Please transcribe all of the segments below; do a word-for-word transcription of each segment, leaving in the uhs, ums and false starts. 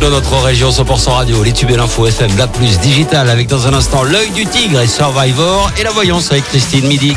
dans notre région. Cent pour cent radio, les tubes et l'info F M, la plus digital, avec dans un instant l'œil du tigre et Survivor et la voyance avec Christine Midi.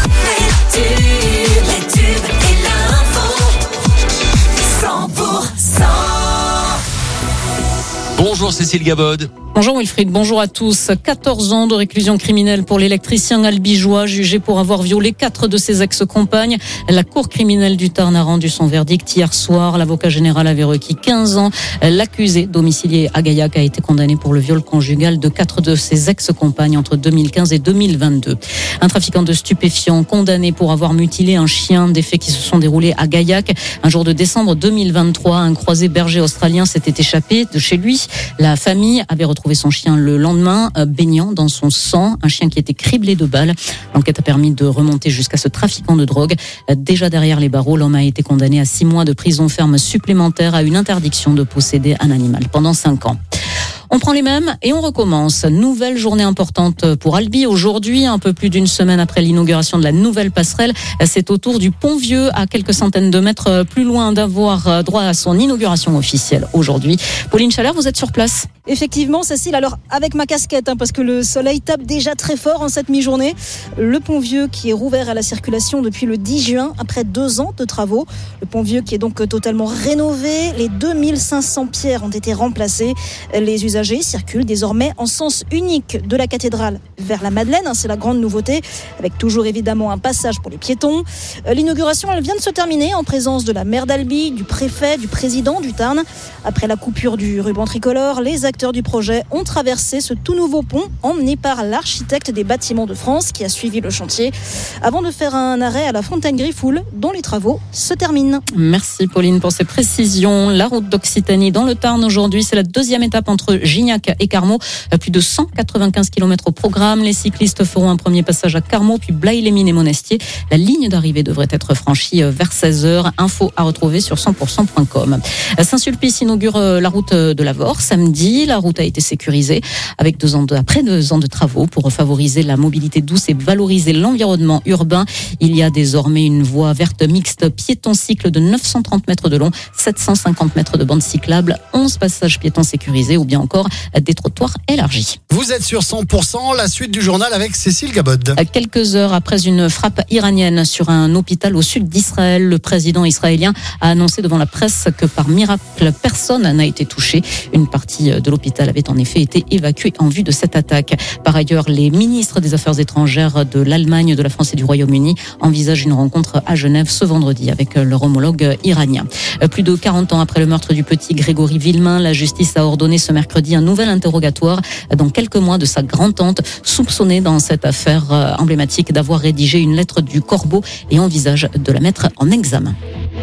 Bonjour Cécile Gabod. Bonjour Wilfried, bonjour à tous. quatorze ans de réclusion criminelle pour l'électricien albigeois jugé pour avoir violé quatre de ses ex-compagnes. La cour criminelle du Tarn a rendu son verdict hier soir. L'avocat général avait requis quinze ans. L'accusé, domicilié à Gaillac, a été condamné pour le viol conjugal de quatre de ses ex-compagnes entre deux mille quinze et deux mille vingt-deux. Un trafiquant de stupéfiants condamné pour avoir mutilé un chien, des faits qui se sont déroulés à Gaillac. Un jour de décembre deux mille vingt-trois, un croisé berger australien s'était échappé de chez lui. La famille avait retrouvé son chien le lendemain, baignant dans son sang, un chien qui était criblé de balles. L'enquête a permis de remonter jusqu'à ce trafiquant de drogue. Déjà derrière les barreaux, l'homme a été condamné à six mois de prison ferme supplémentaire, à une interdiction de posséder un animal pendant cinq ans. On prend les mêmes et on recommence. Nouvelle journée importante pour Albi. Aujourd'hui, un peu plus d'une semaine après l'inauguration de la nouvelle passerelle, c'est au tour du Pont-Vieux, à quelques centaines de mètres plus loin, d'avoir droit à son inauguration officielle aujourd'hui. Pauline Chalère, vous êtes sur place. Effectivement, Cécile, alors avec ma casquette, hein, parce que le soleil tape déjà très fort en cette mi-journée. Le Pont-Vieux qui est rouvert à la circulation depuis le dix juin, après deux ans de travaux. Le Pont-Vieux qui est donc totalement rénové. Les deux mille cinq cents pierres ont été remplacées. Les usagers circulent désormais en sens unique de la cathédrale vers la Madeleine. C'est la grande nouveauté, avec toujours évidemment un passage pour les piétons. L'inauguration, elle vient de se terminer en présence de la maire d'Albi, du préfet, du président du Tarn. Après la coupure du ruban tricolore, les acteurs du projet ont traversé ce tout nouveau pont emmené par l'architecte des bâtiments de France qui a suivi le chantier avant de faire un arrêt à la fontaine Griffoul dont les travaux se terminent. Merci Pauline pour ces précisions. La route d'Occitanie dans le Tarn aujourd'hui, c'est la deuxième étape entre Gignac et Carmaux. Plus de cent quatre-vingt-quinze kilomètres au programme. Les cyclistes feront un premier passage à Carmaux, puis Blaye-les-Mines et Monestier. La ligne d'arrivée devrait être franchie vers seize heures. Info à retrouver sur cent pour cent point com. Saint-Sulpice inaugure la route de l'Avor samedi. La route a été sécurisée avec deux ans de, après deux ans de travaux pour favoriser la mobilité douce et valoriser l'environnement urbain. Il y a désormais une voie verte mixte piéton-cycle de neuf cent trente mètres de long, sept cent cinquante mètres de bande cyclable, onze passages piétons sécurisés ou bien encore des trottoirs élargis. Vous êtes sur cent pour cent, la suite du journal avec Cécile Gabod. Quelques heures après une frappe iranienne sur un hôpital au sud d'Israël, le président israélien a annoncé devant la presse que par miracle, personne n'a été touché. Une partie de l'hôpital avait en effet été évacuée en vue de cette attaque. Par ailleurs, les ministres des Affaires étrangères de l'Allemagne, de la France et du Royaume-Uni envisagent une rencontre à Genève ce vendredi avec leur homologue iranien. Plus de quarante ans après le meurtre du petit Grégory Villemain, la justice a ordonné ce mercredi un nouvel interrogatoire dans quelques mois de sa grand-tante, soupçonnée dans cette affaire emblématique d'avoir rédigé une lettre du corbeau et envisage de la mettre en examen.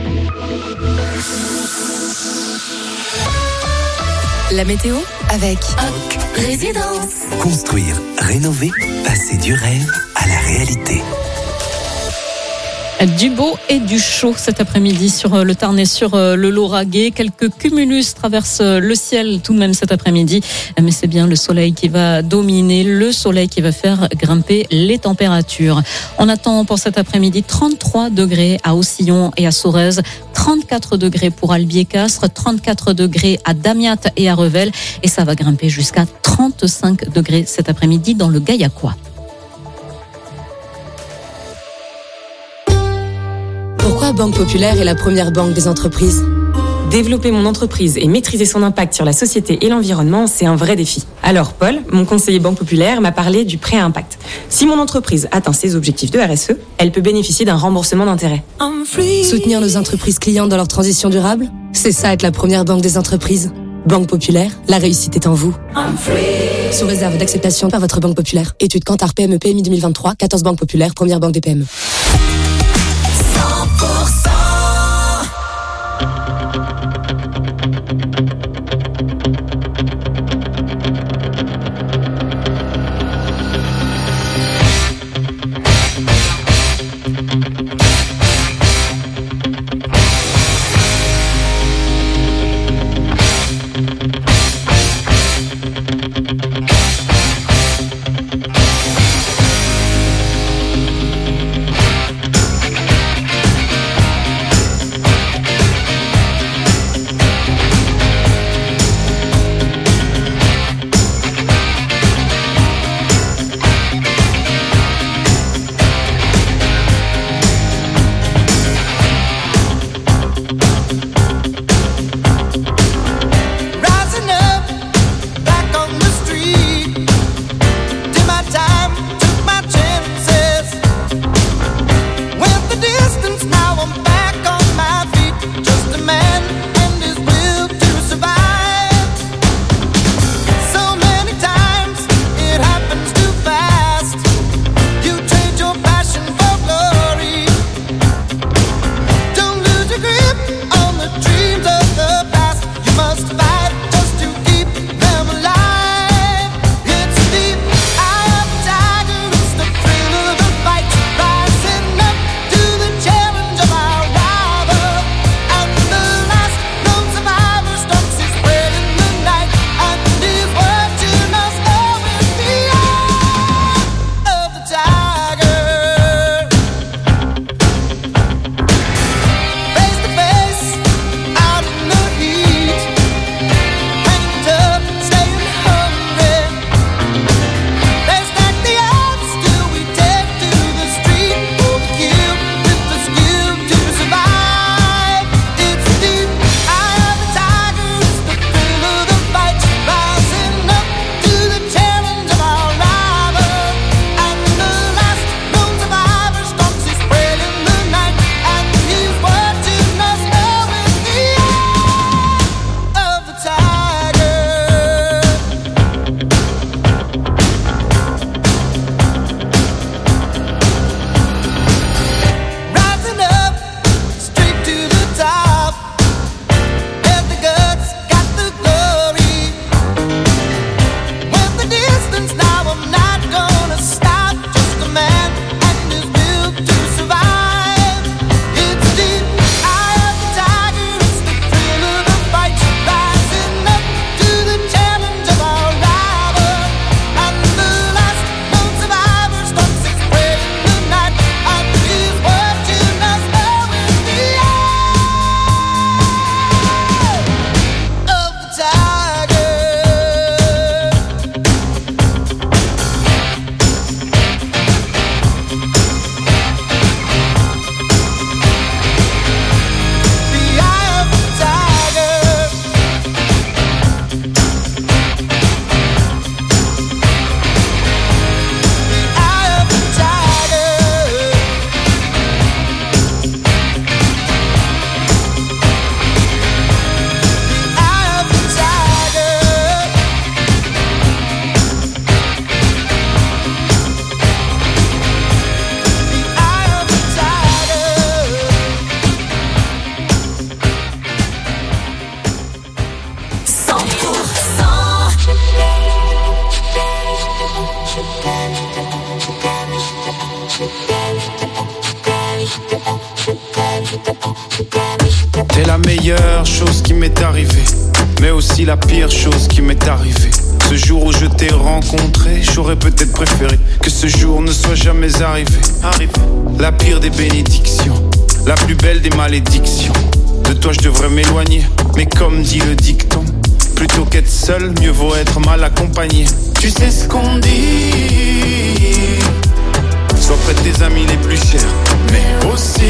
La météo avec Oc Résidence. Construire, rénover, passer du rêve à la réalité. Du beau et du chaud cet après-midi sur le Tarn et sur le Lauragais. Quelques cumulus traversent le ciel tout de même cet après-midi. Mais c'est bien le soleil qui va dominer, le soleil qui va faire grimper les températures. On attend pour cet après-midi trente-trois degrés à Aucillon et à Sorèze, trente-quatre degrés pour Albi et Castres, trente-quatre degrés à Damiat et à Revel. Et ça va grimper jusqu'à trente-cinq degrés cet après-midi dans le Gaillacois. Pourquoi Banque Populaire est la première banque des entreprises ? Développer mon entreprise et maîtriser son impact sur la société et l'environnement, c'est un vrai défi. Alors Paul, mon conseiller Banque Populaire, m'a parlé du prêt à impact. Si mon entreprise atteint ses objectifs de R S E, elle peut bénéficier d'un remboursement d'intérêt. Soutenir nos entreprises clients dans leur transition durable ? C'est ça être la première banque des entreprises. Banque Populaire, la réussite est en vous. Sous réserve d'acceptation par votre Banque Populaire. Étude Kantar P M E P M I deux mille vingt-trois, quatorze Banque Populaire, première banque des P M E. T'es la meilleure chose qui m'est arrivée, mais aussi la pire chose qui m'est arrivée. Ce jour où je t'ai rencontré, j'aurais peut-être préféré que ce jour ne soit jamais arrivé. Arrivé. La pire des bénédictions, la plus belle des malédictions. De toi je devrais m'éloigner, mais comme dit le dicton, plutôt qu'être seul, mieux vaut être mal accompagné. Tu sais ce qu'on dit, sois près de tes amis les plus chers, mais aussi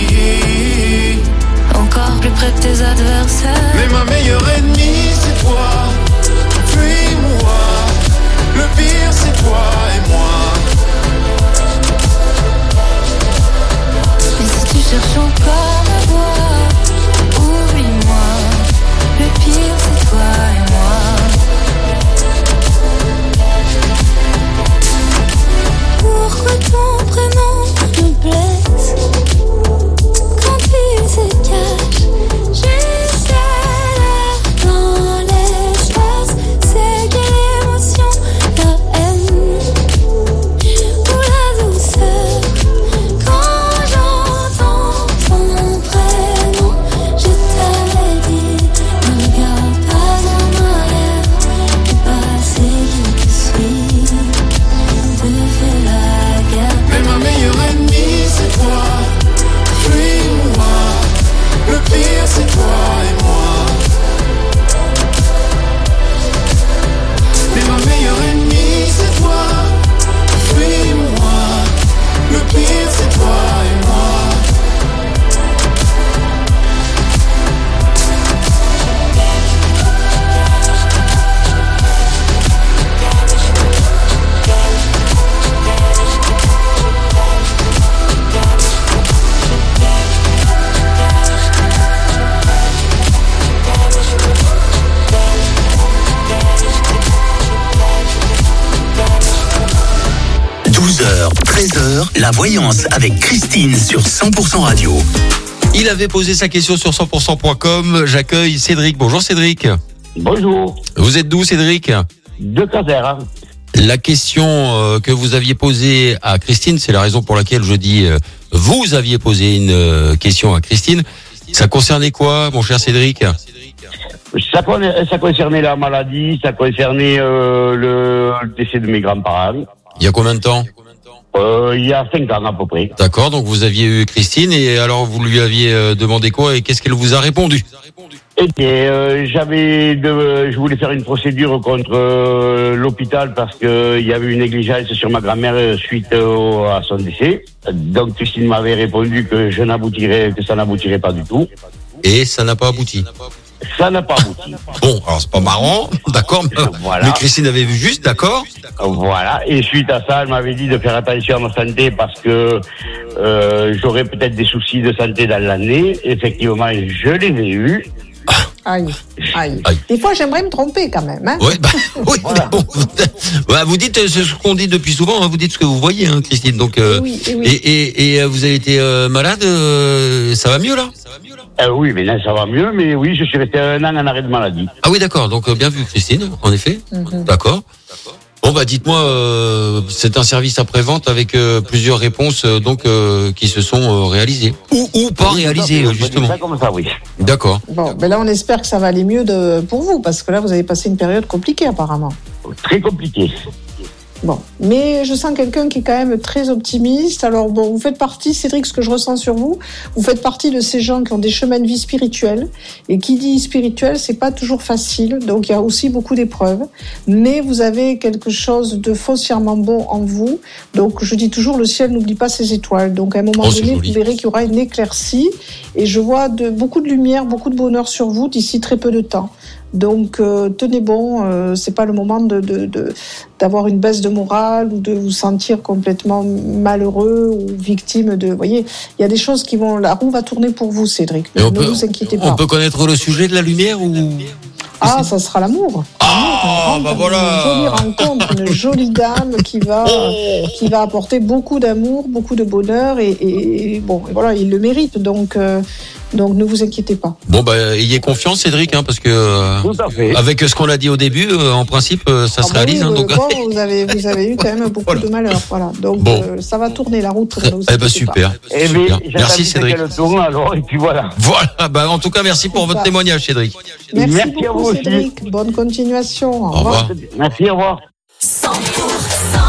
encore plus près de tes adversaires. Mais ma meilleure ennemie c'est toi, fuis-moi. Le pire c'est toi et moi. Et si tu cherches encore à voir, oublie-moi. Le pire c'est toi et moi. Pourquoi ton prénom me blesse? Quand il se cache, j'essaie dans l'espace. C'est quelle émotion, la haine ou la douceur? Quand j'entends ton prénom, je t'avais dit, ne regarde pas en arrière. Le passé qui te suit te fait la guerre. Mais ma meilleure ennemie c'est toi, fuis-moi. Le pire c'est toi et moi. Mais ma meilleure ennemie c'est toi, fuis-moi. Le pire c'est toi et moi. douze heures, treize heures, la voyance avec Christine sur cent pour cent radio. Il avait posé sa question sur cent pour cent point com. J'accueille Cédric. Bonjour Cédric. Bonjour. Vous êt d'où Cédric? De Caser. Hein. La question euh, que vous aviez posée à Christine, c'est la raison pour laquelle je dis euh, vous aviez posé une euh, question à Christine. Ça concernait quoi, mon cher Cédric? Ça, ça concernait la maladie, ça concernait euh, le décès de mes grands-parents. Il y a combien de temps? euh, Il y a cinq ans à peu près. D'accord, donc vous aviez eu Christine et alors vous lui aviez euh, demandé quoi et qu'est-ce qu'elle vous a répondu? Eh bien, euh, j'avais de, je voulais faire une procédure contre euh, l'hôpital parce que il y avait une négligence sur ma grand-mère suite au, à son décès. Donc Christine m'avait répondu que je n'aboutirais, que ça n'aboutirait pas du tout. Et ça n'a pas abouti. Ça n'a pas abouti. Bon, alors c'est pas marrant, d'accord, mais, voilà. Mais Christine avait vu juste, d'accord. Voilà, et suite à ça, elle m'avait dit de faire attention à ma santé parce que euh, j'aurais peut-être des soucis de santé dans l'année. Effectivement, je les ai eus. Aïe, aïe. aïe. Des fois, j'aimerais me tromper quand même. Hein. Ouais, bah, oui, voilà. Bon, bah, vous dites ce qu'on dit depuis souvent, hein, vous dites ce que vous voyez, hein, Christine. Donc, euh, oui, oui. Et, et, et vous avez été euh, malade, euh, ça va mieux là? euh, Oui, mais là, ça va mieux, mais oui, je suis resté un an en arrêt de maladie. Ah oui, d'accord, donc euh, bien vu, Christine, en effet. Mm-hmm. D'accord. Bon bah dites-moi, euh, c'est un service après-vente avec euh, plusieurs réponses euh, donc euh, qui se sont euh, réalisées ou ou pas oui, réalisées ça, justement. Ça comme ça, oui. D'accord. Bon, mais là on espère que ça va aller mieux de, pour vous parce que là vous avez passé une période compliquée apparemment. Très compliquée. Bon, mais je sens quelqu'un qui est quand même très optimiste. Alors bon, vous faites partie, Cédric, ce que je ressens sur vous, vous faites partie de ces gens qui ont des chemins de vie spirituels. Et qui dit spirituel, c'est pas toujours facile. Donc il y a aussi beaucoup d'épreuves. Mais vous avez quelque chose de foncièrement bon en vous. Donc je dis toujours, le ciel n'oublie pas ses étoiles. Donc à un moment oh, donné, vous verrez qu'il y aura une éclaircie. Et je vois de, beaucoup de lumière, beaucoup de bonheur sur vous d'ici très peu de temps. Donc euh, tenez bon, euh, c'est pas le moment de, de, de, d'avoir une baisse de morale ou de vous sentir complètement malheureux ou victime de... Vous voyez, il y a des choses qui vont... La roue va tourner pour vous, Cédric. Ne, ne peut, vous inquiétez on pas. On peut connaître le sujet de la lumière ou... Ah, ça sera l'amour. Ah Ah, bah voilà. Une jolie rencontre, une jolie dame qui va, oh. qui va apporter beaucoup d'amour, beaucoup de bonheur et, et, et bon, et voilà, il le mérite. Donc, euh, donc ne vous inquiétez pas. Bon, bah, ayez confiance, Cédric, hein, parce que euh, Tout à fait. avec ce qu'on a dit au début, euh, en principe, euh, ça ah se bah réalise. Oui, hein, donc... bon, vous avez, vous avez eu quand même beaucoup voilà. de malheur, voilà. Donc bon. euh, ça va tourner la route. Eh bah, ben super. Eh super. bien, merci Cédric. Tourne, alors, et puis voilà. Voilà. Bah, en tout cas, merci pour votre témoignage, Cédric. Merci, merci beaucoup, à vous Cédric. aussi. Bonne continuation. Au, au revoir. revoir. Merci, au revoir. cent pour cent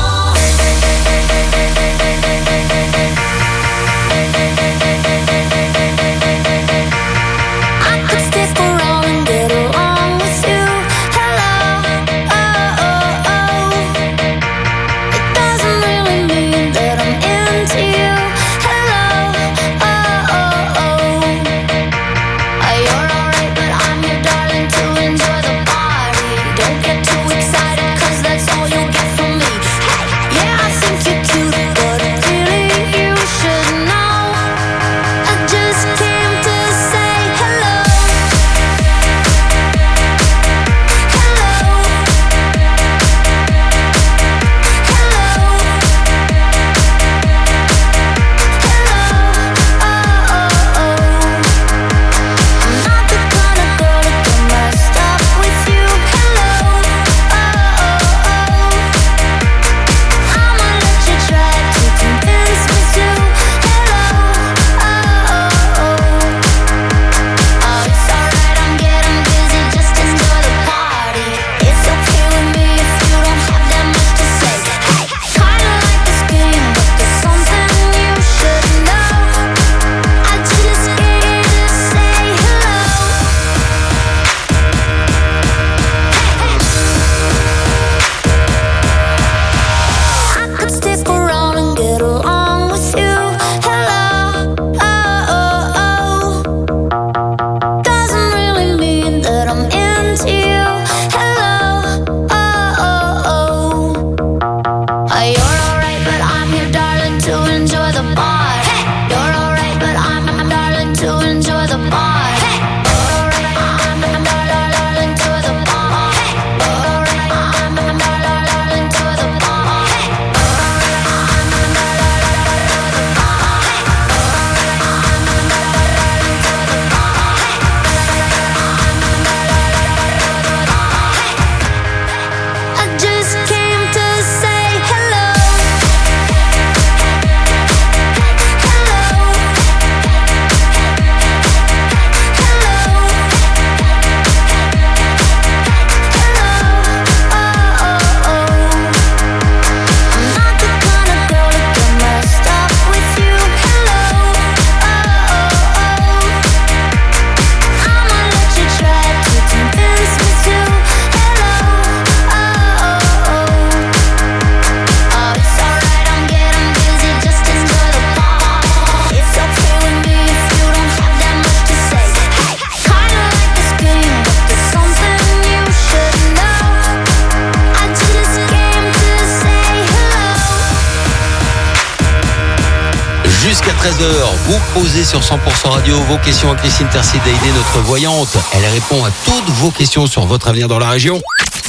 Jusqu'à treize heures, vous posez sur cent pour cent Radio vos questions à Christine Tercy-Daidé, notre voyante. Elle répond à toutes vos questions sur votre avenir dans la région.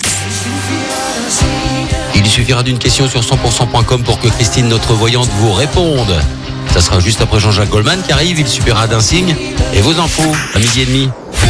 Il suffira d'une question sur cent pour cent point com pour que Christine, notre voyante, vous réponde. Ça sera juste après Jean-Jacques Goldman qui arrive. Il suffira d'un signe. Et vos infos, à midi et demi.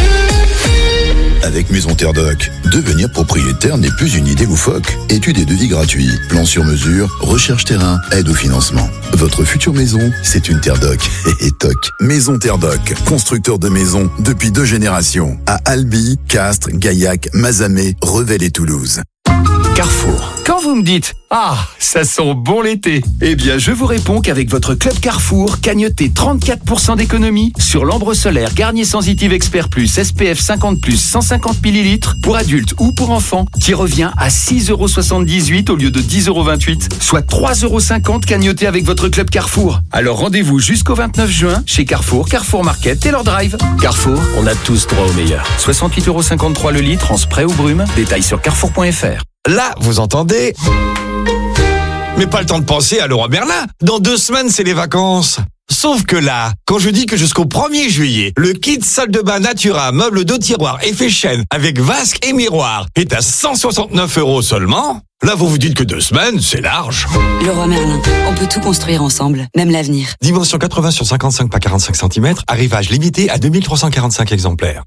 Avec Maison Terre Doc, devenir propriétaire n'est plus une idée loufoque. Études et devis gratuits, plan sur mesure, recherche terrain, aide au financement. Votre future maison, c'est une Terre Doc. Et toc. Maison Terre Doc, constructeur de maisons depuis deux générations. À Albi, Castres, Gaillac, Mazamet, Revel et Toulouse. Carrefour. Quand vous me dites « Ah, ça sent bon l'été », eh bien je vous réponds qu'avec votre club Carrefour, cagnotez trente-quatre pour cent d'économie sur l'ambre solaire Garnier Sensitive Expert Plus S P F cinquante plus cent cinquante millilitres pour adultes ou pour enfants qui revient à six euros soixante-dix-huit au lieu de dix euros vingt-huit, soit trois euros cinquante cagnotés avec votre club Carrefour. Alors rendez-vous jusqu'au vingt-neuf juin chez Carrefour, Carrefour Market et leur drive. Carrefour, on a tous droit au meilleur. soixante-huit euros cinquante-trois le litre en spray ou brume. Détails sur carrefour point f r. Là, vous entendez ? Mais pas le temps de penser à Leroy Merlin. Dans deux semaines, c'est les vacances. sauf que là, quand je dis que jusqu'au premier juillet, le kit salle de bain Natura, meuble de tiroir, effet chaîne, avec vasque et miroir, est à cent soixante-neuf euros seulement, là vous vous dites que deux semaines, c'est large. Leroy Merlin, on peut tout construire ensemble, même l'avenir. Dimension quatre-vingts sur cinquante-cinq par quarante-cinq centimètres, arrivage limité à deux mille trois cent quarante-cinq exemplaires.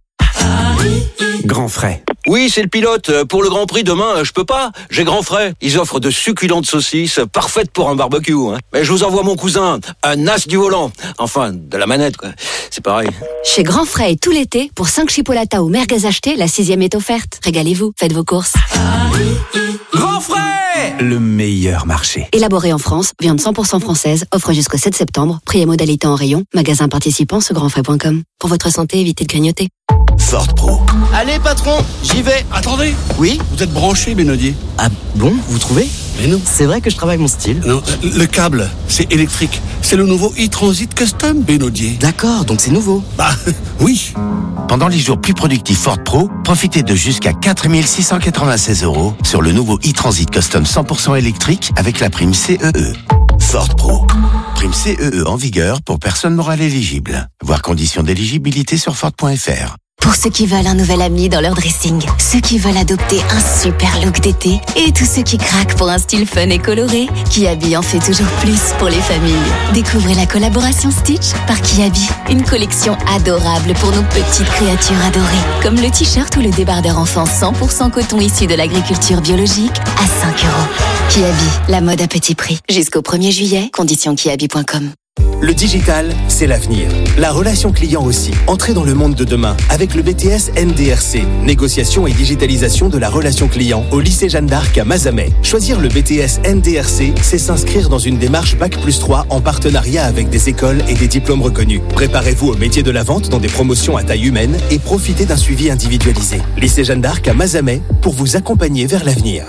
Grand Frais. Oui, c'est le pilote. Pour le Grand Prix demain, je peux pas. J'ai Grand Frais. Ils offrent de succulentes saucisses, parfaites pour un barbecue. Hein. Mais je vous envoie mon cousin, un as du volant. Enfin, de la manette, quoi. C'est pareil. Chez Grand Frais, tout l'été, pour cinq chipolatas ou merguez achetés, la sixième est offerte. Régalez-vous, faites vos courses. Grand Frais, le meilleur marché. Élaboré en France, viande cent pour cent française, offre jusqu'au sept septembre, prix et modalité en rayon, magasin participant sur grand frais point com. Pour votre santé, évitez de grignoter. Ford Pro. Allez patron, j'y vais. Attendez. Oui, Vous êtes branché, Benodier? ah bon, vous trouvez? Mais non. C'est vrai que je travaille mon style. Non, le câble, c'est électrique. C'est le nouveau e-Transit Custom, Benodier. D'accord, donc c'est nouveau. Bah, oui. Pendant les jours plus productifs Ford Pro, profitez de jusqu'à quatre mille six cent quatre-vingt-seize euros sur le nouveau e-Transit Custom cent pour cent électrique avec la prime C E E. Ford Pro. Prime C E E en vigueur pour personnes morales éligibles. Voir conditions d'éligibilité sur Ford point F R. Pour ceux qui veulent un nouvel ami dans leur dressing, ceux qui veulent adopter un super look d'été et tous ceux qui craquent pour un style fun et coloré, Kiabi en fait toujours plus pour les familles. Découvrez la collaboration Stitch par Kiabi, une collection adorable pour nos petites créatures adorées, comme le t-shirt ou le débardeur enfant cent pour cent coton issu de l'agriculture biologique à cinq euros. Kiabi, la mode à petit prix. Jusqu'au premier juillet, conditions kiabi point com. Le digital, c'est l'avenir. La relation client aussi. Entrez dans le monde de demain avec le B T S N D R C. Négociation et digitalisation de la relation client au lycée Jeanne d'Arc à Mazamet. Choisir le B T S N D R C, c'est s'inscrire dans une démarche Bac plus trois en partenariat avec des écoles et des diplômes reconnus. Préparez-vous au métier de la vente dans des promotions à taille humaine et profitez d'un suivi individualisé. Lycée Jeanne d'Arc à Mazamet pour vous accompagner vers l'avenir.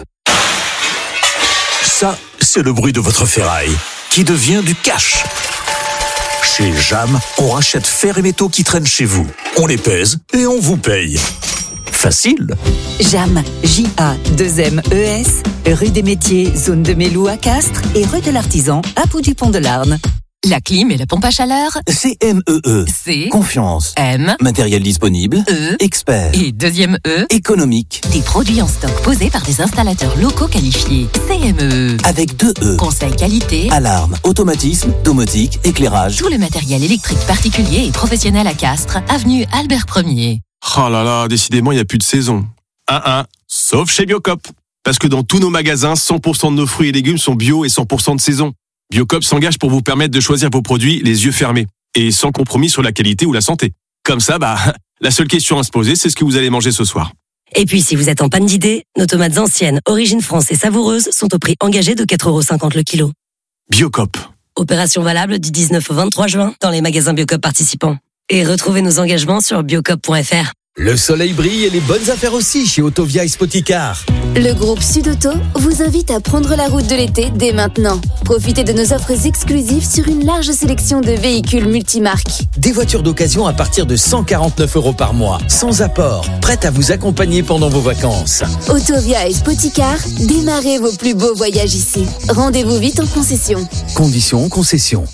Ça, c'est le bruit de votre ferraille qui devient du cash. Chez Jam, on rachète fer et métaux qui traînent chez vous. On les pèse et on vous paye. Facile. Jam, J A deux M E S, rue des Métiers, zone de Mélou à Castres et rue de l'Artisan à Poux-du-Pont-de-Larn. La clim et la pompe à chaleur. C M E E. C. Confiance. M. Matériel disponible. E. Expert. Et deuxième E. Économique. Des produits en stock posés par des installateurs locaux qualifiés. C M E E. Avec deux E. Conseil qualité. Alarme, automatisme, domotique, éclairage. Tout le matériel électrique particulier et professionnel à Castres, avenue Albert Ier. Oh là là, décidément, il n'y a plus de saison. Un un, sauf chez Biocop. Parce que dans tous nos magasins, cent pour cent de nos fruits et légumes sont bio et cent pour cent de saison. Biocop s'engage pour vous permettre de choisir vos produits les yeux fermés et sans compromis sur la qualité ou la santé. Comme ça, bah, la seule question à se poser, c'est ce que vous allez manger ce soir. Et puis, si vous êtes en panne d'idées, nos tomates anciennes, origine France et savoureuses sont au prix engagé de quatre euros cinquante le kilo. Biocop. Opération valable du dix-neuf au vingt-trois juin dans les magasins Biocop participants. Et retrouvez nos engagements sur biocop point F R. Le soleil brille et les bonnes affaires aussi chez Autovia et Spoticar. Le groupe Sud-Auto vous invite à prendre la route de l'été dès maintenant. Profitez de nos offres exclusives sur une large sélection de véhicules multimarques. Des voitures d'occasion à partir de cent quarante-neuf euros par mois, sans apport, prêtes à vous accompagner pendant vos vacances. Autovia et Spoticar, démarrez vos plus beaux voyages ici. Rendez-vous vite en concession. Conditions en concession.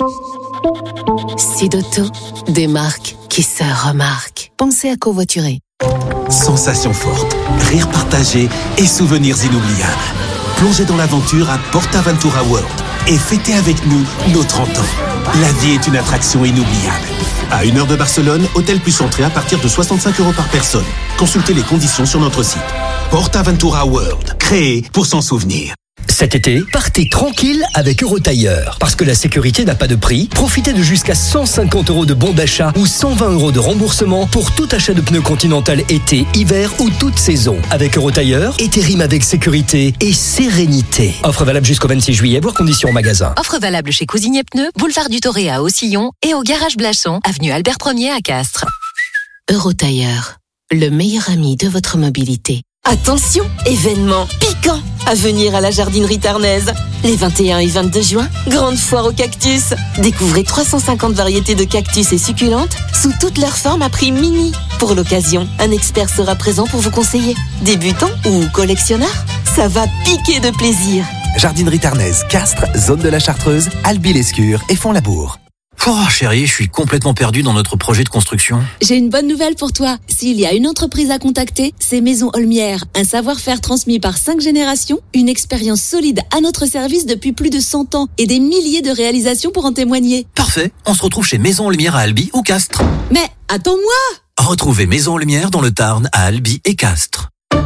Sud-Auto, des marques qui se remarquent. Pensez à covoiturer. Sensations fortes, rires partagés et souvenirs inoubliables. Plongez dans l'aventure à PortAventura World et fêtez avec nous nos trente ans. La vie est une attraction inoubliable. À une heure de Barcelone, hôtel plus entrée à partir de soixante-cinq euros par personne. Consultez les conditions sur notre site. PortAventura World, créé pour s'en souvenir. Cet été, partez tranquille avec Eurotailleur. Parce que la sécurité n'a pas de prix, profitez de jusqu'à cent cinquante euros de bons d'achat ou cent vingt euros de remboursement pour tout achat de pneus Continental été, hiver ou toute saison. Avec Eurotailleur, été rime avec sécurité et sérénité. Offre valable jusqu'au vingt-six juillet, voire conditions en magasin. Offre valable chez Cousignet Pneus, boulevard du Toré à Haussillon et au garage Blachon, avenue Albert Ier à Castres. Eurotailleur, le meilleur ami de votre mobilité. Attention, événement piquant à venir à la jardinerie tarnaise. Les vingt et un et vingt-deux juin, grande foire aux cactus. Découvrez trois cent cinquante variétés de cactus et succulentes sous toutes leurs formes à prix mini. Pour l'occasion, un expert sera présent pour vous conseiller. Débutant ou collectionneur, ça va piquer de plaisir. Jardinerie tarnaise, Castres, zone de la Chartreuse, Albi-l'Escure et Font-Labour. Oh chérie, je suis complètement perdu dans notre projet de construction. J'ai une bonne nouvelle pour toi. S'il y a une entreprise à contacter, c'est Maison Olmière. Un savoir-faire transmis par cinq générations, une expérience solide à notre service depuis plus de cent ans et des milliers de réalisations pour en témoigner. Parfait, on se retrouve chez Maison Olmière à Albi ou Castres. Mais attends-moi! Retrouvez Maison Olmière dans le Tarn à Albi et Castres.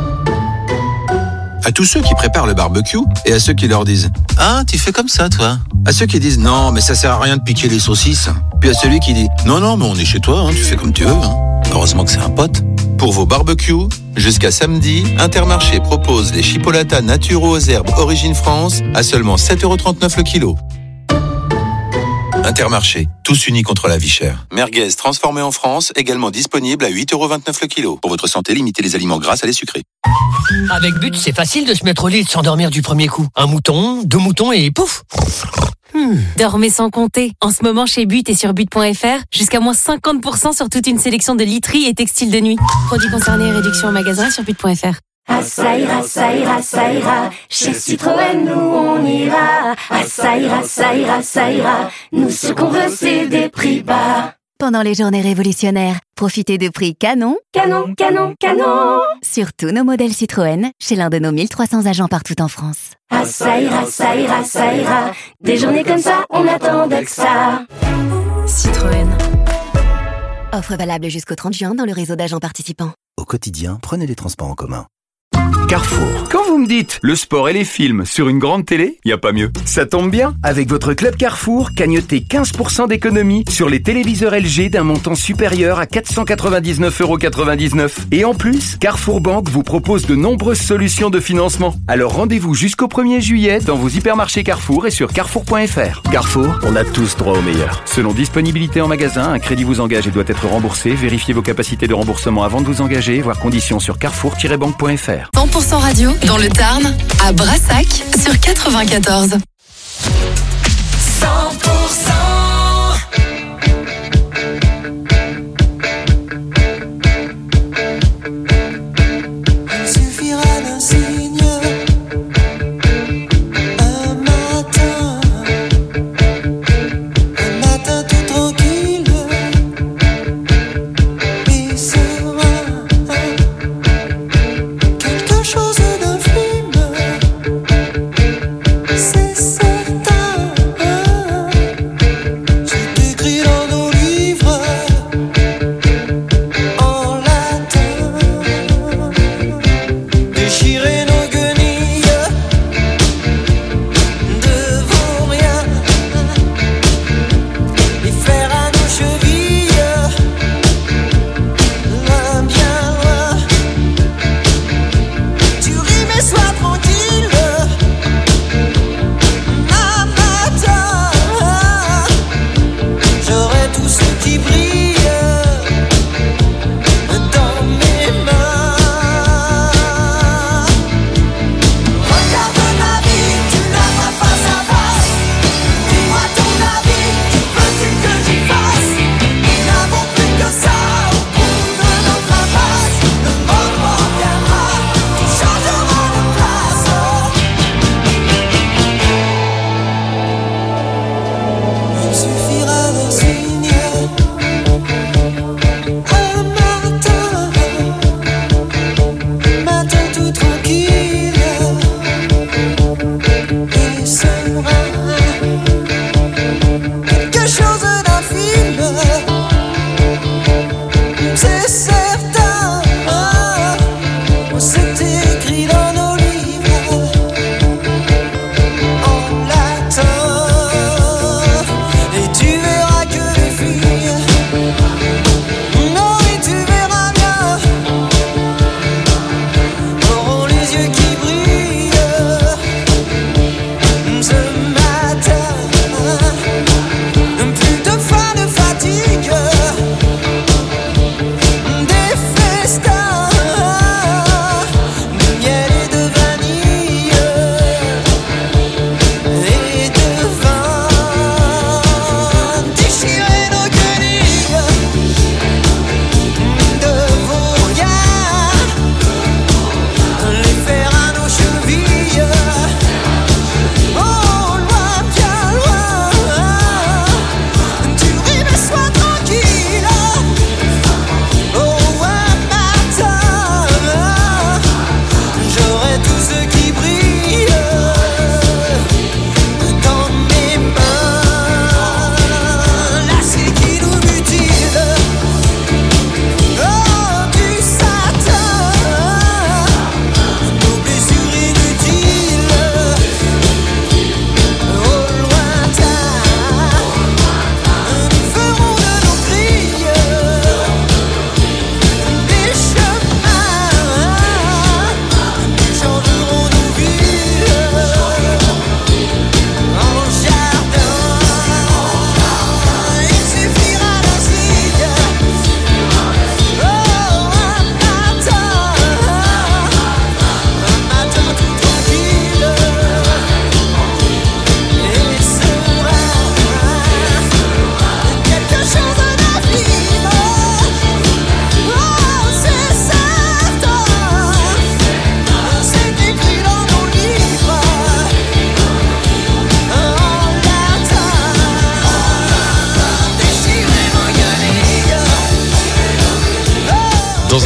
À tous ceux qui préparent le barbecue et à ceux qui leur disent « Ah, tu fais comme ça, toi ?» À ceux qui disent « Non, mais ça sert à rien de piquer les saucisses ». Puis à celui qui dit « Non, non, mais on est chez toi, hein, tu fais comme tu veux. Hein. » Heureusement que c'est un pote. Pour vos barbecues, jusqu'à samedi, Intermarché propose les chipolatas naturaux aux herbes Origine France à seulement sept euros trente-neuf le kilo. Intermarché, tous unis contre la vie chère. Merguez transformé en France, également disponible à huit euros vingt-neuf le kilo. Pour votre santé, limitez les aliments gras à les sucrés. Avec But, c'est facile de se mettre au lit et de s'endormir du premier coup. Un mouton, deux moutons et pouf. Hmm. Dormez sans compter. En ce moment, chez But et sur but point f r, jusqu'à moins cinquante pour cent sur toute une sélection de literie et textiles de nuit. Produits concernés et réduction en magasin sur but point f r. Ah ça ira, ça ira, ça ira, chez Citroën nous on ira. Ah ça ira, ça ira, ça ira, nous ce qu'on veut c'est des prix bas. Pendant les journées révolutionnaires, profitez de prix canon, canon, canon, canon, sur tous nos modèles Citroën, chez l'un de nos mille trois cents agents partout en France. Ah ça ira, ça ira, ça ira, des journées comme ça, on attendait que ça. Citroën. Offre valable jusqu'au trente juin dans le réseau d'agents participants. Au quotidien, prenez les transports en commun. Carrefour. Quand vous me dites le sport et les films sur une grande télé, y a pas mieux. Ça tombe bien, avec votre club Carrefour, cagnotez quinze pour cent d'économie sur les téléviseurs L G d'un montant supérieur à quatre cent quatre-vingt-dix-neuf euros quatre-vingt-dix-neuf. Et en plus, Carrefour Banque vous propose de nombreuses solutions de financement. Alors rendez-vous jusqu'au premier juillet dans vos hypermarchés Carrefour et sur carrefour point f r. Carrefour, on a tous droit au meilleur. Selon disponibilité en magasin, un crédit vous engage et doit être remboursé. Vérifiez vos capacités de remboursement avant de vous engager, voir conditions sur carrefour tiret banque point f r. cent pour cent radio dans le Tarn, à Brassac sur quatre-vingt-quatorze. cent pour cent. Il suffira d'un signe, un matin, un matin tout tranquille et serein. Quelque chose d'infime, c'est ça.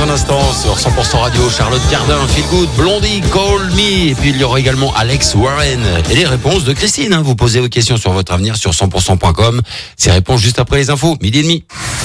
un instant sur cent pour cent Radio, Charlotte Cardin, Feel Good, Blondie, Call Me. Et puis il y aura également Alex Warren. Et les réponses de Christine. Hein. Vous posez vos questions sur votre avenir sur cent pour cent point com. Ces réponses juste après les infos, midi et demi.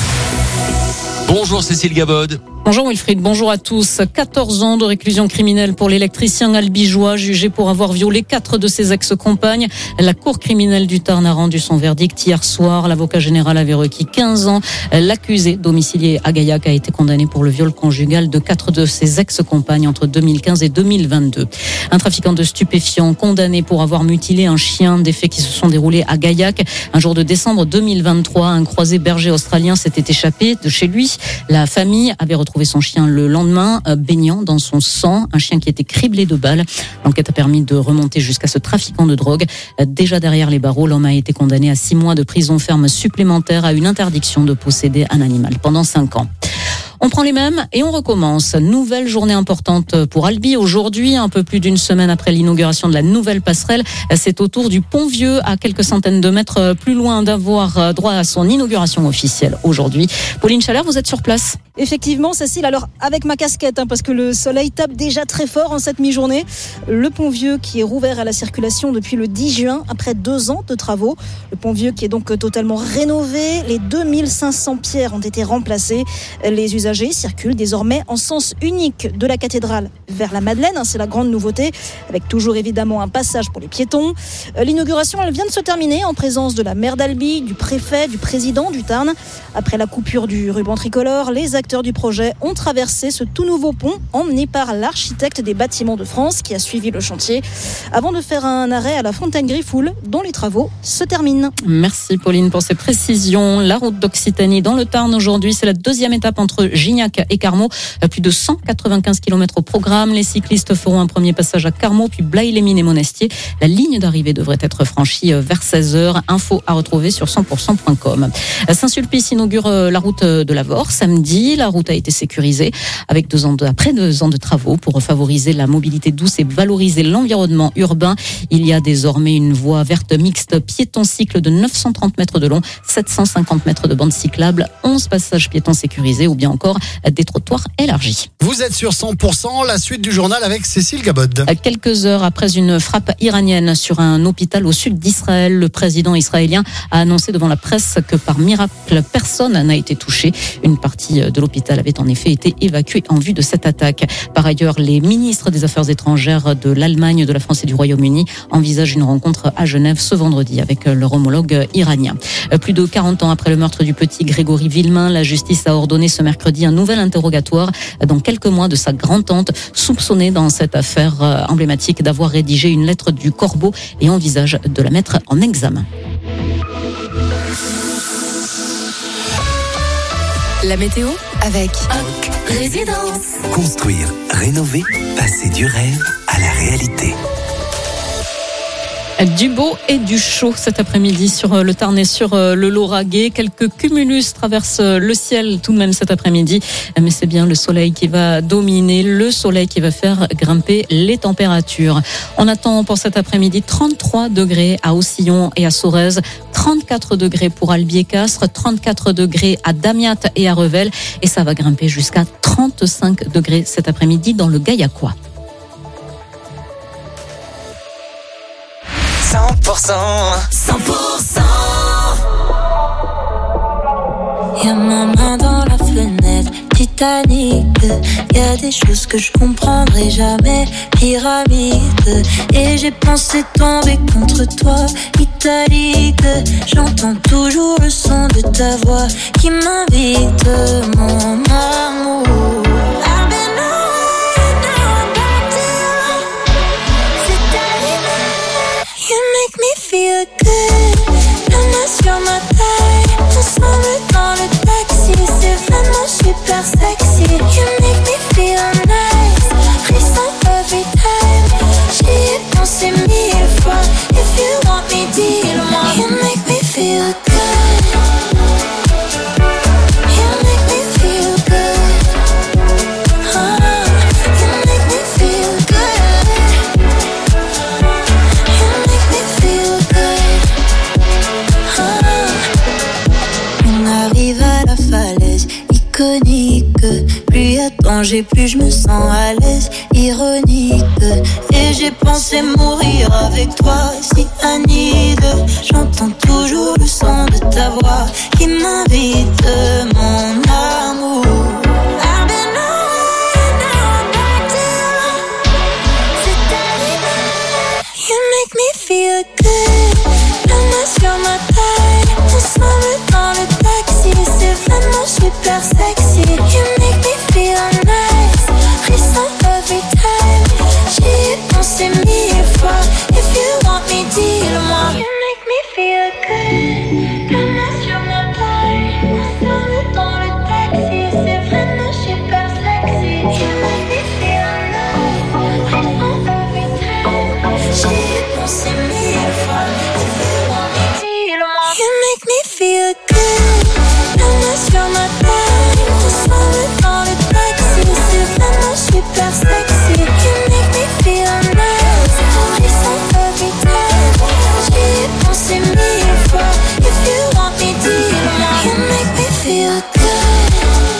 Bonjour Cécile Gabod. Bonjour Wilfried, bonjour à tous. quatorze ans de réclusion criminelle pour l'électricien albigeois jugé pour avoir violé quatre de ses ex-compagnes. La cour criminelle du Tarn a rendu son verdict hier soir. L'avocat général avait requis quinze ans. L'accusé domicilié à Gaillac a été condamné pour le viol conjugal de quatre de ses ex-compagnes entre deux mille quinze et deux mille vingt-deux. Un trafiquant de stupéfiants condamné pour avoir mutilé un chien, des faits qui se sont déroulés à Gaillac. Un jour de décembre deux mille vingt-trois, un croisé berger australien s'était échappé de chez lui. La famille avait retrouvé son chien le lendemain, baignant dans son sang, un chien qui était criblé de balles. L'enquête a permis de remonter jusqu'à ce trafiquant de drogue. Déjà derrière les barreaux, l'homme a été condamné à six mois de prison ferme supplémentaire à une interdiction de posséder un animal pendant cinq ans. On prend les mêmes et on recommence. Nouvelle journée importante pour Albi. Aujourd'hui, un peu plus d'une semaine après l'inauguration de la nouvelle passerelle, c'est au tour du Pont-Vieux, à quelques centaines de mètres plus loin, d'avoir droit à son inauguration officielle aujourd'hui. Pauline Chalère, vous êtes sur place. Effectivement, Cécile, alors avec ma casquette, hein, parce que le soleil tape déjà très fort en cette mi-journée. Le Pont-Vieux qui est rouvert à la circulation depuis le dix juin, après deux ans de travaux. Le Pont-Vieux qui est donc totalement rénové. Les deux mille cinq cents pierres ont été remplacées. Les usagers circulent désormais en sens unique de la cathédrale vers la Madeleine. C'est la grande nouveauté, avec toujours évidemment un passage pour les piétons. L'inauguration, elle vient de se terminer en présence de la maire d'Albi, du préfet, du président du Tarn. Après la coupure du ruban tricolore, les acteurs du projet ont traversé ce tout nouveau pont emmené par l'architecte des bâtiments de France qui a suivi le chantier avant de faire un arrêt à la fontaine Griffoul dont les travaux se terminent. Merci Pauline pour ces précisions. La route d'Occitanie dans le Tarn aujourd'hui, c'est la deuxième étape entre Gignac et Carmaux. Plus de cent quatre-vingt-quinze kilomètres au programme. Les cyclistes feront un premier passage à Carmaux, puis Blaye-les-Mines et Monestier. La ligne d'arrivée devrait être franchie vers seize heures. Info à retrouver sur cent pour cent point com. Saint-Sulpice inaugure la route de l'Avor samedi. La route a été sécurisée avec deux ans de, après deux ans de travaux pour favoriser la mobilité douce et valoriser l'environnement urbain. Il y a désormais une voie verte mixte piéton-cycle de neuf cent trente mètres de long, sept cent cinquante mètres de bande cyclable, onze passages piétons sécurisés ou bien encore des trottoirs élargis. Vous êtes sur cent pour cent, la suite du journal avec Cécile Gabod. Quelques heures après une frappe iranienne sur un hôpital au sud d'Israël, le président israélien a annoncé devant la presse que par miracle, personne n'a été touché. Une partie de l'hôpital avait en effet été évacuée en vue de cette attaque. Par ailleurs, les ministres des Affaires étrangères de l'Allemagne, de la France et du Royaume-Uni envisagent une rencontre à Genève ce vendredi avec leur homologue iranien. Plus de quarante ans après le meurtre du petit Grégory Villemain, la justice a ordonné ce mercredi un nouvel interrogatoire dans quelques mois de sa grand-tante, soupçonnée dans cette affaire emblématique d'avoir rédigé une lettre du corbeau et envisage de la mettre en examen. La météo avec Oc Résidence. Construire, rénover, passer du rêve à la réalité. Du beau et du chaud cet après-midi sur le Tarn et sur le Lauragais. Quelques cumulus traversent le ciel tout de même cet après-midi. Mais c'est bien le soleil qui va dominer, le soleil qui va faire grimper les températures. On attend pour cet après-midi trente-trois degrés à Aucillon et à Sorèze, trente-quatre degrés pour Albi et Castres, trente-quatre degrés à Damiat et à Revel. Et ça va grimper jusqu'à trente-cinq degrés cet après-midi dans le Gaillacois. cent pour cent cent pour cent. Y'a ma main dans la fenêtre, Titanic. Y'a des choses que je comprendrai jamais, pyramide. Et j'ai pensé tomber contre toi, italique. J'entends toujours le son de ta voix qui m'invite, mon amour. Make me feel good, la main sur ma taille, ensemble dans le taxi, c'est vraiment super sexy. You make me feel nice, frisson every time, j'y ai pensé mille fois, if you want me, dis-le-moi. You make me feel good, you make me feel good, oh, you make me feel good. Iconique, plus y a dans j'en j'ai plus, je me sens à l'aise, ironique. Et j'ai pensé mourir avec toi, si Annie. J'entends toujours le son de ta voix qui m'invite, mon amour. I've been away, now I'm back to you. C'est arrivé. You make me feel good. La main sur ma taille, ensemble dans le taxi. C'est vraiment super sexy. You make me feel nice. Frisson every time. J'y ai pensé mille fois. If you want me, dis-le-moi. You make me feel good. La main sur ma taille, ensemble dans le taxi. C'est vraiment super sexy. You make me feel nice. Frisson every time. J'y ai pensé mille fois. If you want me, dis-le-moi. You make me feel good. La main sur ma taille, ensemble dans le taxi. C'est vraiment super sexy. You make me feel nice. Frisson every time. J'y ai pensé mille fois. If you want me, dis-le-moi. You make me feel good.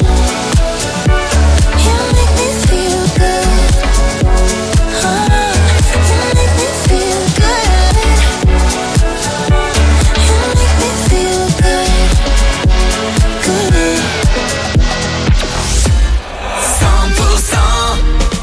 You make me feel good. Oh, you make me feel good. You make me feel good. Good. cent pour cent.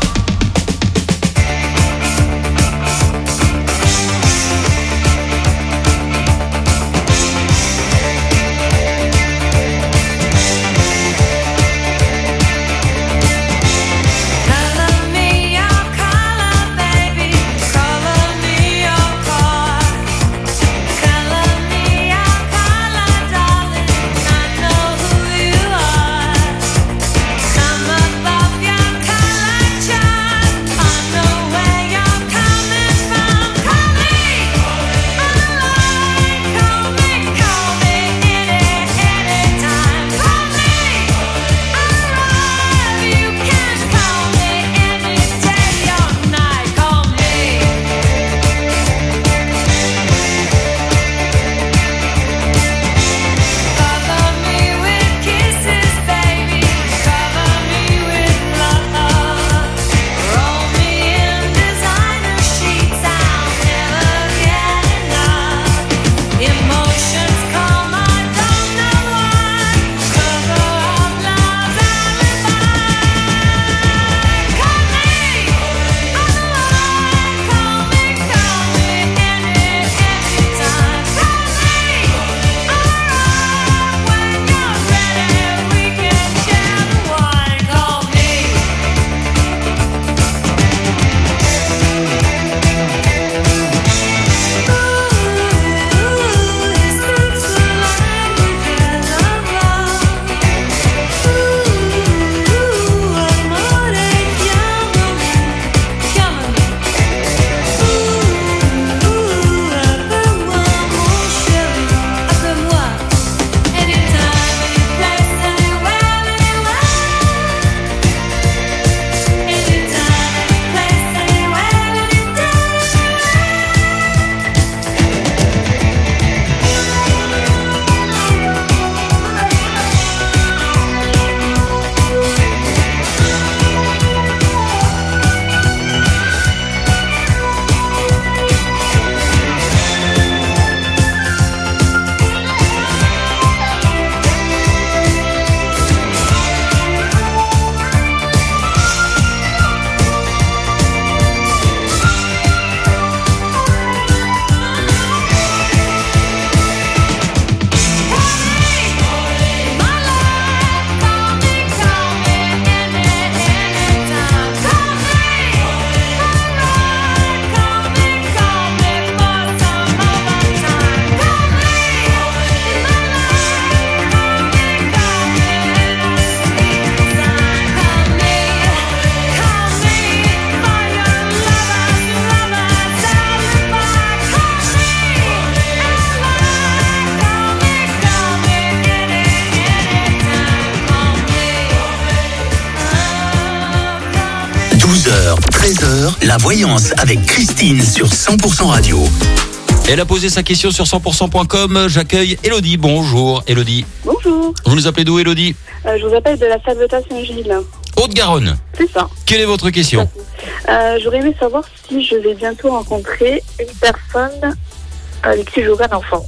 Color me your color, baby. Color me your car. Color me your color, darling. I know who you are. I'm above your color chart. I know where you're coming from. Call me online. Call me, call me any, anytime. Call me alive. You can call me any day or night. Call me. Cover me with kisses, baby. Cover me with love. Roll me in designer sheets. I'll never get enough. Emotions come, I don't know why. Cover up love's alibi. Call me online. Call me, call me any, anytime. Call me alright when you're ready. We can share the wine. Call me. Ooh, it speaks the languages of love. Ooh, amore, chiamami, chiamami. Ooh, appelle-moi mon chéri, appelle-moi. Anytime, any place, anywhere, anywhere. Anytime, any place, anywhere, douze heures, treize heures, la voyance avec Christine sur cent pour cent radio. Elle a posé sa question sur cent pour cent point com. J'accueille Elodie. Bonjour Elodie. Bonjour. Vous nous appelez d'où Elodie? Euh, je vous appelle de la Salvetat Saint-Gilles. Haute-Garonne. C'est ça. Quelle est votre question? Euh, j'aurais aimé savoir si je vais bientôt rencontrer une personne avec qui j'aurai un enfant.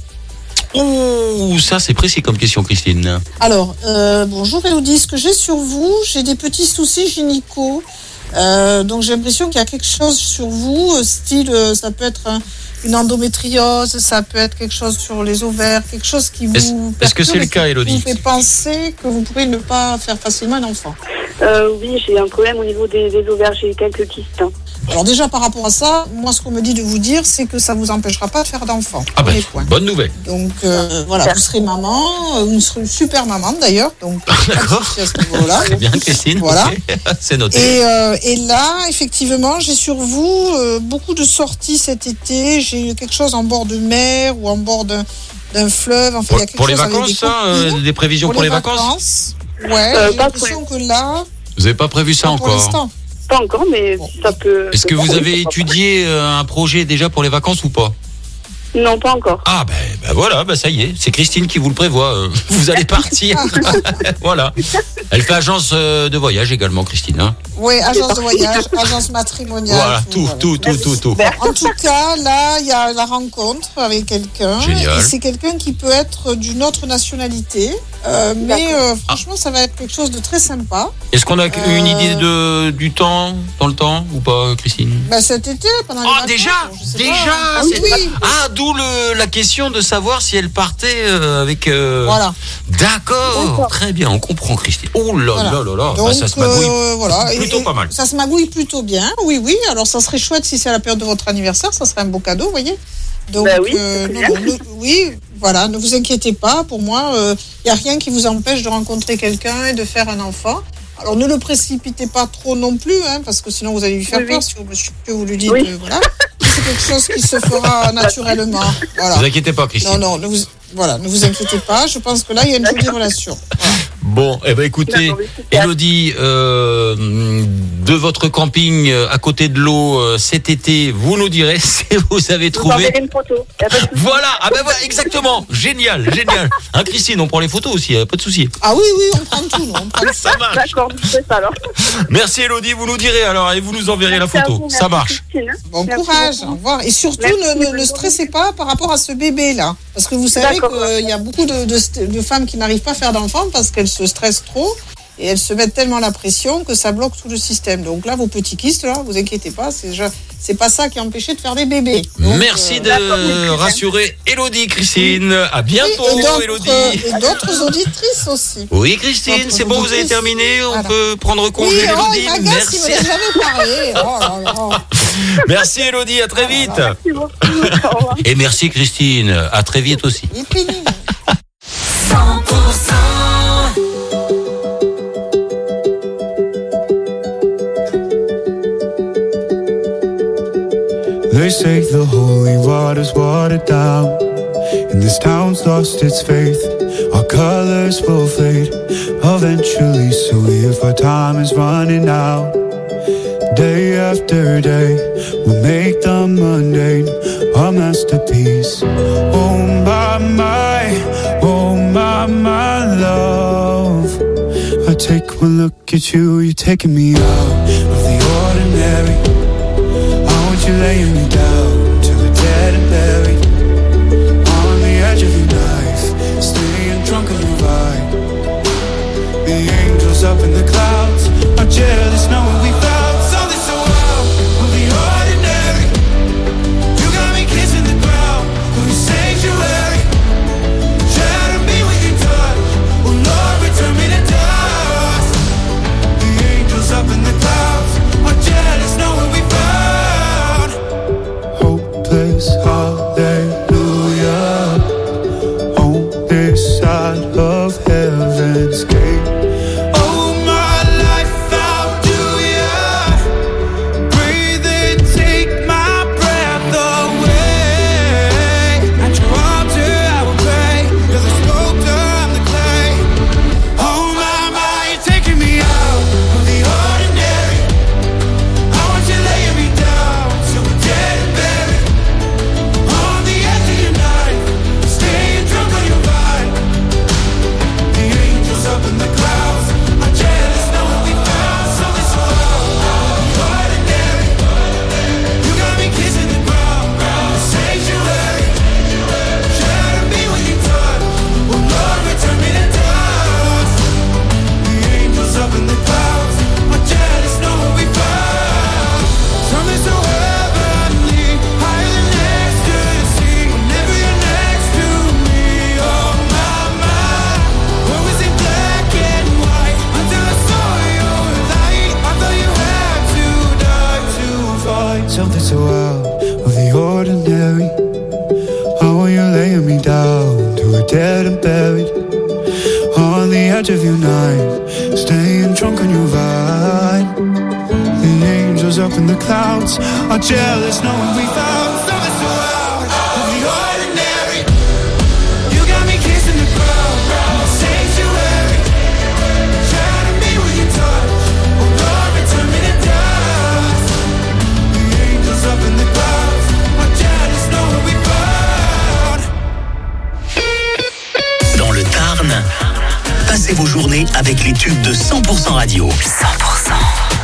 Ouh, ça c'est précis comme question, Christine. Alors, euh, bonjour Élodie, ce que j'ai sur vous, j'ai des petits soucis gynéco. Euh, donc j'ai l'impression qu'il y a quelque chose sur vous, style, euh, ça peut être un, une endométriose, ça peut être quelque chose sur les ovaires, quelque chose qui vous... Est-ce, est-ce que c'est le cas, Élodie? Vous fait penser que vous pourrez ne pas faire facilement un enfant. Euh, oui, j'ai un problème au niveau des, des ovaires, j'ai quelques kystes. Hein. Alors déjà par rapport à ça, moi ce qu'on me dit de vous dire, c'est que ça vous empêchera pas de faire d'enfant. Ah ben, bonne nouvelle. Donc euh, voilà, vous serez maman, vous serez une super maman d'ailleurs. Donc d'accord. À ce niveau-là. Très bien, Christine. Voilà, okay. C'est noté. Et, euh, et là, effectivement, j'ai sur vous euh, beaucoup de sorties cet été. J'ai eu quelque chose en bord de mer ou en bord d'un, d'un fleuve. Enfin, pour, il y a quelque pour chose les vacances, ça, euh, des prévisions pour, pour les, les vacances, vacances. Ouais, euh, j'ai l'impression que là. Vous n'avez pas prévu ça pas encore? Pour l'instant. Pas encore, mais bon. Ça peut... Est-ce que vous avez étudié un projet déjà pour les vacances ou pas? Non, pas encore. Ah ben, ben voilà, ben ça y est, c'est Christine qui vous le prévoit. Vous allez partir. Voilà. Elle fait agence de voyage également, Christine. Hein. Oui, agence de voyage, agence matrimoniale. Voilà, tout, tout, tout, tout, tout, tout. En tout cas, là, il y a la rencontre avec quelqu'un. Génial. Et c'est quelqu'un qui peut être d'une autre nationalité. Euh, mais euh, franchement, ça va être quelque chose de très sympa. Est-ce qu'on a Euh, une idée de, du temps, dans le temps, ou pas, Christine? Bah, cet été, pendant les Ah, vacances, déjà je sais Déjà pas. Ah, c'est- oui. Ah, d'où le, la question de savoir si elle partait euh, avec... euh, Voilà. D'accord, D'accord. très bien, on comprend, Christine. Oh là Voilà. là là là, Donc, bah, ça se magouille euh, voilà. plutôt Et- et pas mal. Ça se magouille plutôt bien, oui, oui. Alors, ça serait chouette si c'est à la période de votre anniversaire, ça serait un beau cadeau, vous voyez. Donc, Bah oui, euh, c'est non, bien. non, ne- oui, voilà, ne vous inquiétez pas. Pour moi, il n'y a rien qui vous empêche de rencontrer quelqu'un et de faire un enfant. Alors, ne le précipitez pas trop non plus, hein, parce que sinon vous allez lui faire Oui, peur oui. si vous, monsieur, vous lui dites, Oui. euh, voilà. C'est quelque chose qui se fera naturellement. Voilà. Vous inquiétez pas, Christine. Non, non, ne vous, voilà, ne vous inquiétez pas. Je pense que là, il y a une jolie relation. Bon, eh ben écoutez, D'accord, mais super. Élodie, euh, de votre camping euh, à côté de l'eau euh, cet été, vous nous direz si vous avez Je vous trouvé. enverrai une photo. Y a pas de souci. Voilà, ah ben voilà, exactement, génial, génial. Hein, Christine, on prend les photos aussi, euh, pas de souci. Ah oui, oui, on prend tout, nous, on prend tout. Ça marche. D'accord, je fais ça alors. Merci Élodie, vous nous direz alors et vous nous enverrez Merci la à photo. vous, Ça merci, marche. Christine, hein. Bon Merci courage, beaucoup. au revoir. Et surtout, Merci, ne, ne, bonne ne stressez pas par rapport à ce bébé-là. Parce que vous savez D'accord. qu'il y a beaucoup de, de, de femmes qui n'arrivent pas à faire d'enfants parce qu'elles se stressent trop et elles se mettent tellement la pression que ça bloque tout le système. Donc là, vos petits kystes, là, vous inquiétez pas, c'est, déjà, c'est pas ça qui a empêché de faire des bébés. Donc, Merci euh, d'accord, de merci. rassurer Élodie, Christine. À bientôt, et d'autres, Élodie. et d'autres auditrices aussi. Oui, Christine, D'autres c'est bon, vous avez auditrices. terminé. On Voilà. peut prendre congé, Oui, oh, Élodie. il m'agace, il me Merci. laisse jamais parler. Oh là là. Merci, Élodie. À très vite. Merci beaucoup. Au revoir. Et merci, Christine. À très vite aussi. Il est pénible. They say the holy water's watered down, and this town's lost its faith. Our colors will fade eventually, so if our time is running out, day after day, we'll make the mundane our masterpiece. Oh my, my, oh my, my love. I take one look at you, you're taking me out of the ordinary. You laying me down till we're dead and buried on the edge of your knife, staying drunk on your vibe. The angels up in the clouds are jealous knowing we found something so out of the ordinary. You got me kissing the ground from your sanctuary. Shatter me with your touch, oh Lord, return me to dust. The angels up in the clouds are jealous knowing we found hopeless hallelujah on this side of heaven's gate. Oh, my life, how do ya breathe and take my breath away? At your altar I will pray. You're the sculptor, I'm the clay. Oh my, my, you're taking me out of the ordinary. I want you laying me down till we're dead and buried on the edge of your knife, staying drunk on your vine. The angels up in the getting buried on the edge of your night, staying drunk on your vibe. The angels up in the clouds are jealous knowing we found something so out of the ordinary. You got me kissing the ground, sanctuary. Trying to be with your touch, oh Lord, return me to dust. The angels up in the clouds are jealous knowing we found. Dans le Tarn, passez vos journées avec les tubes de cent pour cent radio. cent pour cent.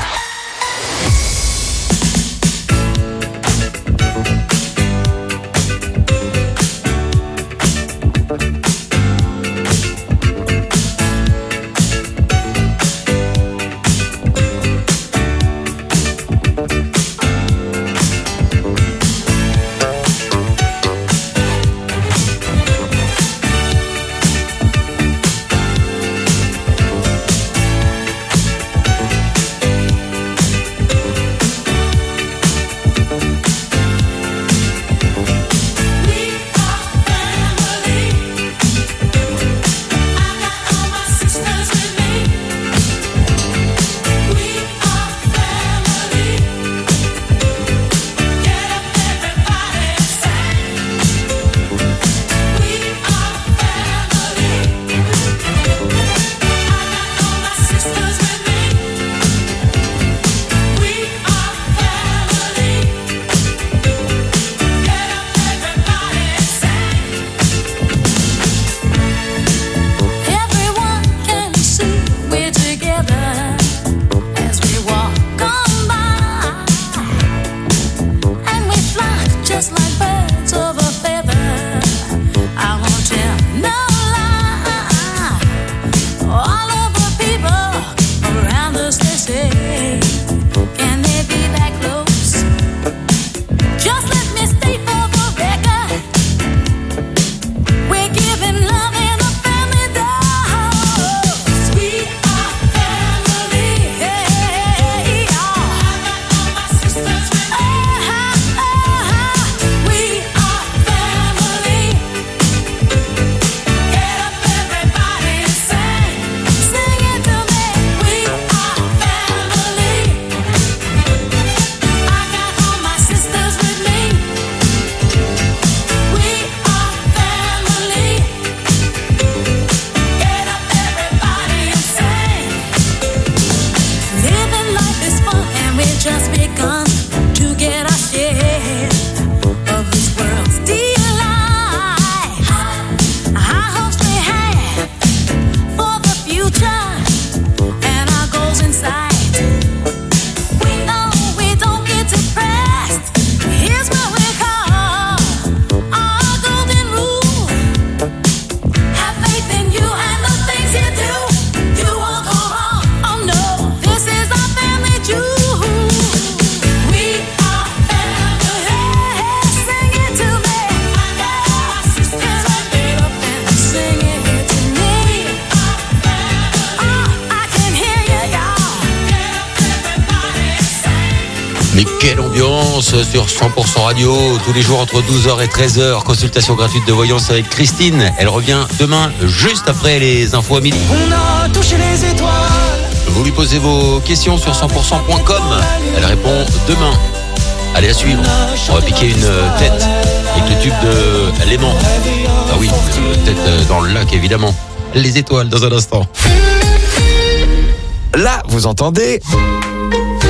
Mais quelle ambiance sur cent pour cent radio, tous les jours entre douze heures et treize heures, consultation gratuite de voyance avec Christine. Elle revient demain, juste après les infos à midi. On a touché les étoiles. Vous lui posez vos questions sur cent pour cent point com. Elle répond demain. Allez, à suivre. On va piquer une tête avec le tube de l'aimant. Ah oui, tête dans le lac, évidemment. Les étoiles dans un instant. Là, vous entendez